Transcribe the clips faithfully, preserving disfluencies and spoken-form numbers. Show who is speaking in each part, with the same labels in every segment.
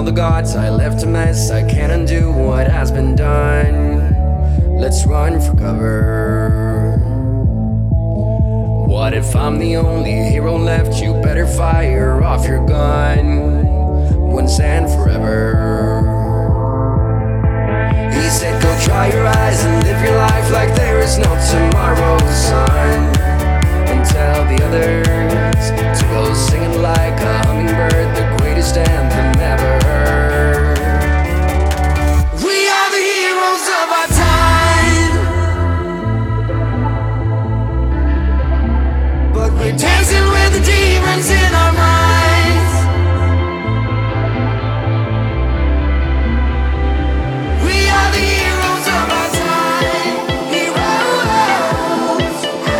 Speaker 1: tell the gods I left a mess. I can't undo what has been done. Let's run for cover. What if I'm the only hero left? You better fire off your gun once and forever. He said go dry your eyes and live your life like there is no tomorrow, son. And tell the others to go singing like a hummingbird, the greatest anthem ever heard. We are the heroes of our time, but we're dancing with the demons in our minds. We are the heroes of our time, heroes.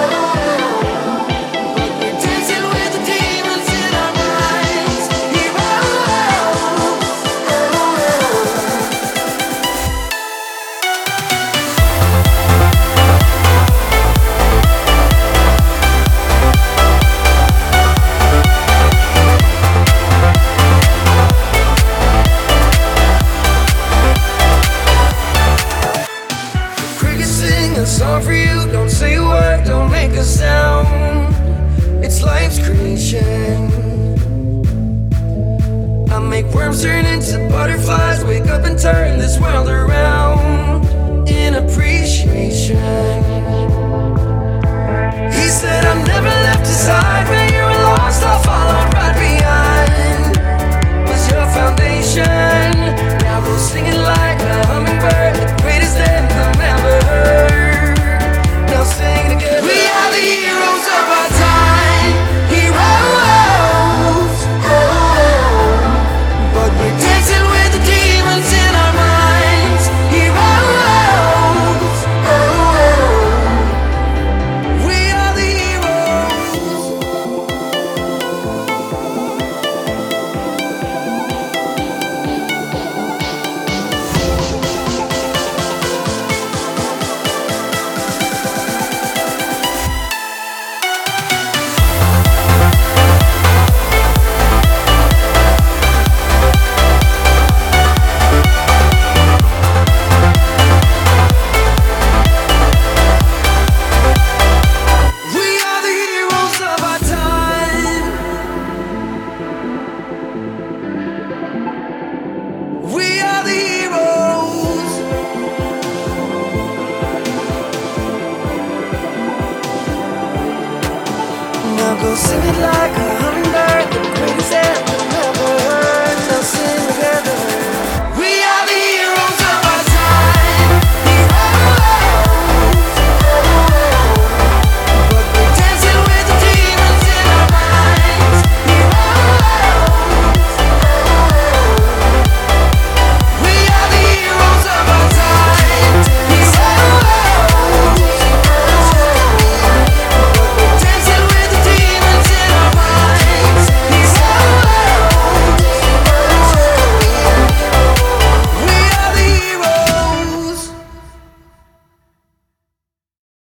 Speaker 1: But we're dancing with the demons in our minds, heroes. Crickets sing a song for you. Don't say a word, don't make a sound. It's life's creation. I make worms turn into butterflies. Wake up and turn this world around in appreciation. He said I'm never left aside. When you were lost, I'll follow right behind. Was your foundation. Now go singing like a hummingbird, the greatest anthem ever heard. Now sing together. We are the heroes of our time, heroes. But we're dancing with the demons in our minds, heroes. We are the heroes. We are the heroes of our time. We are the heroes. Now go sing it like a hummingbird, the greatest anthem